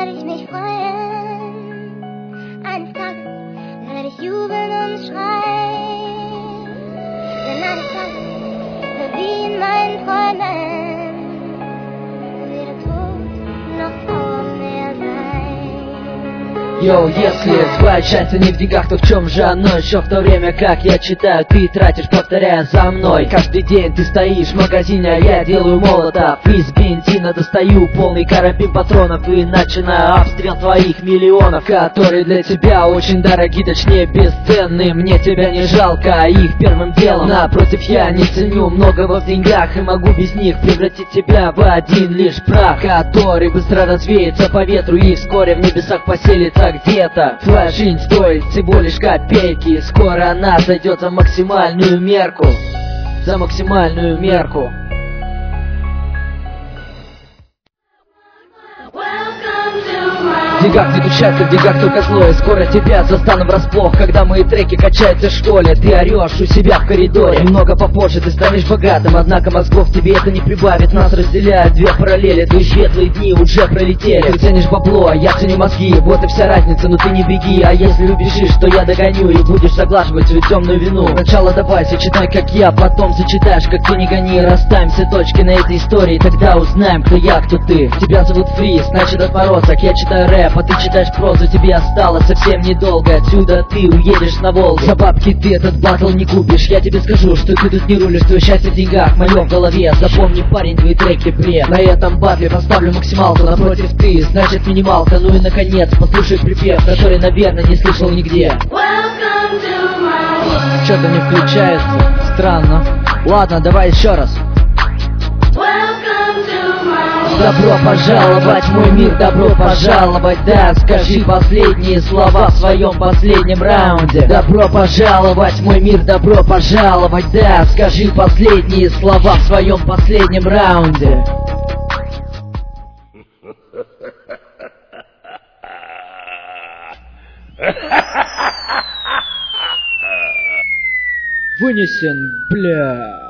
werde ich mich freuen. Eines Tages werde ich jubeln und schreien. Denn eines Tages wird wie in meinen Träumen weder Tod noch Trauer mehr sein. Йоу, если твое счастье не в деньгах, то в чем же оно? Еще в то время, как я читаю, ты тратишь, повторяя за мной. Каждый день ты стоишь в магазине, а я делаю молотов. Из бензина достаю полный карабин патронов и начинаю обстрел твоих миллионов, которые для тебя очень дороги, точнее бесценны. Мне тебя не жалко, а их первым делом напротив я не ценю многого в деньгах и могу без них превратить тебя в один лишь прах, который быстро развеется по ветру и вскоре в небесах поселится где-то. Твоя жизнь стоит всего лишь копейки, скоро она зайдет за максимальную мерку. За максимальную мерку. В деньгах нет счастья, в деньгах только злое. Скоро тебя застану врасплох, когда мои треки качаются в школе. Ты орешь у себя в коридоре. Немного попозже ты станешь богатым, однако мозгов тебе это не прибавит. Нас разделяют две параллели, твои светлые дни уже пролетели. Ты ценишь бабло, а я ценю мозги, вот и вся разница, но ты не беги. А если убежишь, то я догоню и будешь заглаживать свою темную вину. Сначала давай зачитай, как я, потом зачитаешь, как ты, не гони. Расставим все точки на этой истории, тогда узнаем, кто я, кто ты. Тебя зовут Фриз, значит отморозок, я читаю рэп, а ты читаешь прозу, тебе осталось совсем недолго. Отсюда ты уедешь на Волгу. За бабки ты этот батл не купишь. Я тебе скажу, что ты тут не рулишь. Твое счастье в деньгах, мое в голове. Запомни, парень, твои треки бред. На этом батле поставлю максималку, напротив ты, значит минималка. Ну и наконец, послушай припев, который, наверное, не слышал нигде. Что-то не включается, странно. Ладно, давай еще раз. Добро пожаловать в мой мир, добро пожаловать, да, скажи последние слова в своем последнем раунде. Добро пожаловать в мой мир, добро пожаловать, да, скажи последние слова в своем последнем раунде. Вынесен, бля.